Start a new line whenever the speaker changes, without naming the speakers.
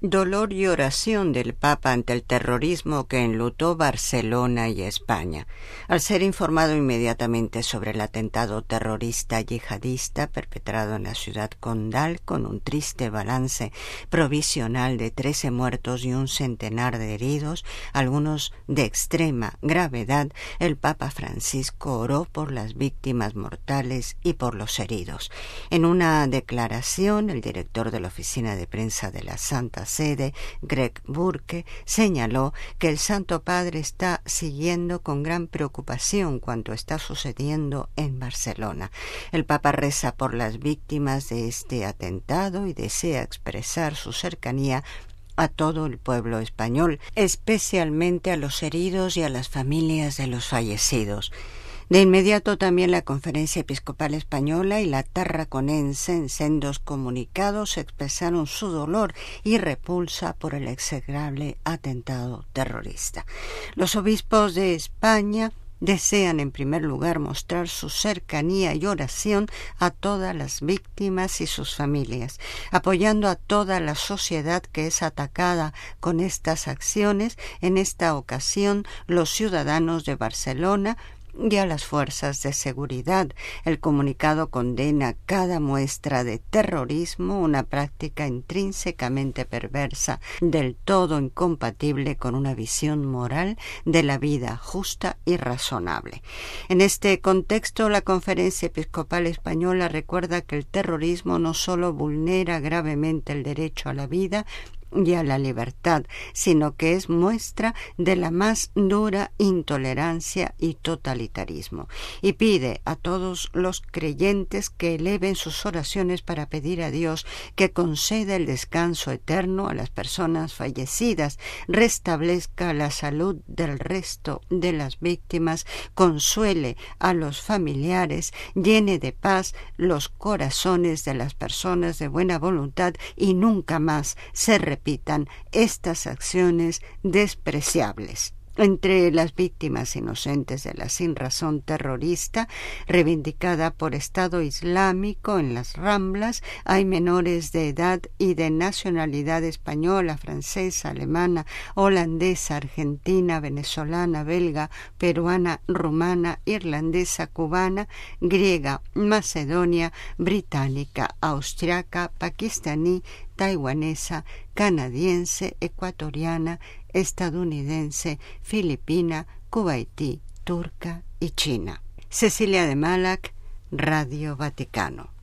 Dolor y oración del Papa ante el terrorismo que enlutó Barcelona y España. Al ser informado inmediatamente sobre el atentado terrorista yihadista perpetrado en la ciudad condal, con un triste balance provisional de 13 muertos y un centenar de heridos, algunos de extrema gravedad, el Papa Francisco oró por las víctimas mortales y por los heridos. En una declaración, el director de la oficina de prensa de la Santa Sede, Greg Burke, señaló que el Santo Padre está siguiendo con gran preocupación cuanto está sucediendo en Barcelona. El Papa reza por las víctimas de este atentado y desea expresar su cercanía a todo el pueblo español, especialmente a los heridos y a las familias de los fallecidos. De inmediato también la Conferencia Episcopal Española y la Tarraconense, en sendos comunicados, expresaron su dolor y repulsa por el execrable atentado terrorista. Los obispos de España desean en primer lugar mostrar su cercanía y oración a todas las víctimas y sus familias, apoyando a toda la sociedad que es atacada con estas acciones, en esta ocasión los ciudadanos de Barcelona y a las fuerzas de seguridad. El comunicado condena cada muestra de terrorismo, una práctica intrínsecamente perversa, del todo incompatible con una visión moral de la vida justa y razonable. En este contexto, la Conferencia Episcopal Española recuerda que el terrorismo no solo vulnera gravemente el derecho a la vida y a la libertad, sino que es muestra de la más dura intolerancia y totalitarismo, y pide a todos los creyentes que eleven sus oraciones para pedir a Dios que conceda el descanso eterno a las personas fallecidas, restablezca la salud del resto de las víctimas, consuele a los familiares, llene de paz los corazones de las personas de buena voluntad y nunca más se repitan estas acciones despreciables. Entre las víctimas inocentes de la sinrazón terrorista reivindicada por Estado Islámico en las Ramblas, hay menores de edad y de nacionalidad española, francesa, alemana, holandesa, argentina, venezolana, belga, peruana, rumana, irlandesa, cubana, griega, macedonia, británica, austriaca, pakistaní, taiwanesa, canadiense, ecuatoriana, estadounidense, filipina, kuwaití, turca y china. Cecilia de Malac, Radio Vaticano.